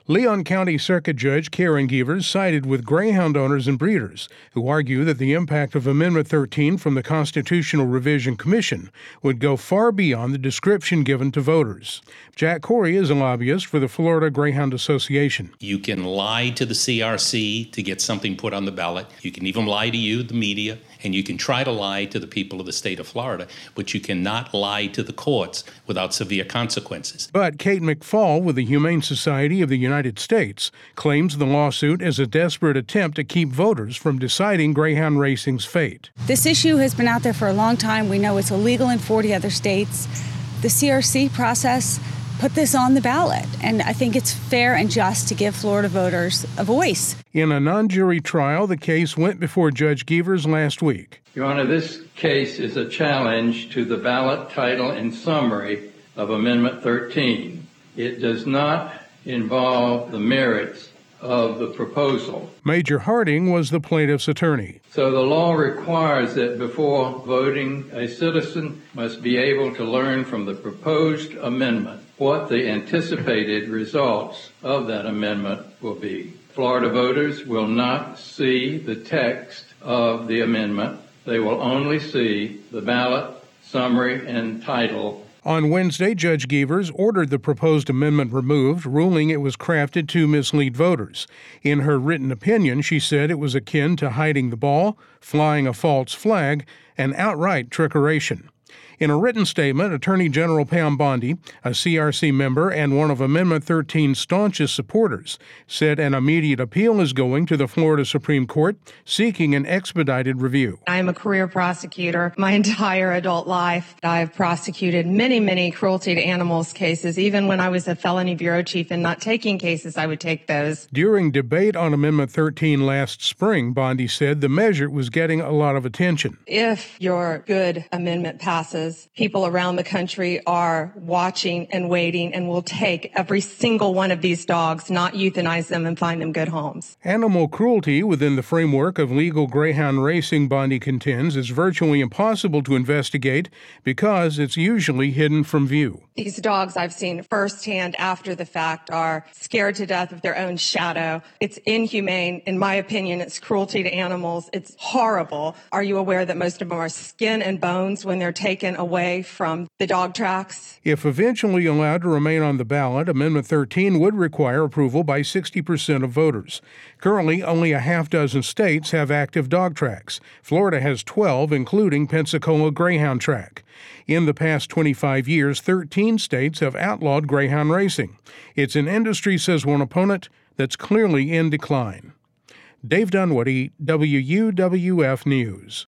Leon County Circuit Judge Karen Gevers sided with greyhound owners and breeders who argue that the impact of Amendment 13 from the Constitutional Revision Commission would go far beyond the description given to voters. Jack Corey is a lobbyist for the Florida Greyhound Association. You can lie to the CRC to get something put on the ballot. You can even lie to you, the media, and you can try to lie to the people of the state of Florida, but you cannot lie to the courts without severe consequences. But Kate McFall with the Humane Society of the United States claims the lawsuit is a desperate attempt to keep voters from deciding greyhound racing's fate. This issue has been out there for a long time. We know it's illegal in 40 other states. The CRC process put this on the ballot, and I think it's fair and just to give Florida voters a voice. In a non-jury trial, the case went before Judge Gevers last week. Your Honor, this case is a challenge to the ballot title and summary of Amendment 13. It does not involve the merits of the proposal. Major Harding was the plaintiff's attorney. So the law requires that before voting, a citizen must be able to learn from the proposed amendment what the anticipated results of that amendment will be. Florida voters will not see the text of the amendment. They will only see the ballot, summary, and title. On Wednesday, Judge Gevers ordered the proposed amendment removed, ruling it was crafted to mislead voters. In her written opinion, she said it was akin to hiding the ball, flying a false flag, and outright trickeration. In a written statement, Attorney General Pam Bondi, a CRC member and one of Amendment 13's staunchest supporters, said an immediate appeal is going to the Florida Supreme Court, seeking an expedited review. I am a career prosecutor. My entire adult life, I have prosecuted many cruelty to animals cases. Even when I was a felony bureau chief and not taking cases, I would take those. During debate on Amendment 13 last spring, Bondi said the measure was getting a lot of attention. If your good amendment passes, people around the country are watching and waiting and will take every single one of these dogs, not euthanize them and find them good homes. Animal cruelty within the framework of legal greyhound racing, Bondi contends, is virtually impossible to investigate because it's usually hidden from view. These dogs I've seen firsthand after the fact are scared to death of their own shadow. It's inhumane. In my opinion, it's cruelty to animals. It's horrible. Are you aware that most of them are skin and bones when they're taken away from the dog tracks? If eventually allowed to remain on the ballot, Amendment 13 would require approval by 60% of voters. Currently, only a half dozen states have active dog tracks. Florida has 12, including Pensacola Greyhound Track. In the past 25 years, 13 states have outlawed greyhound racing. It's an industry, says one opponent, that's clearly in decline. Dave Dunwoody, WUWF News.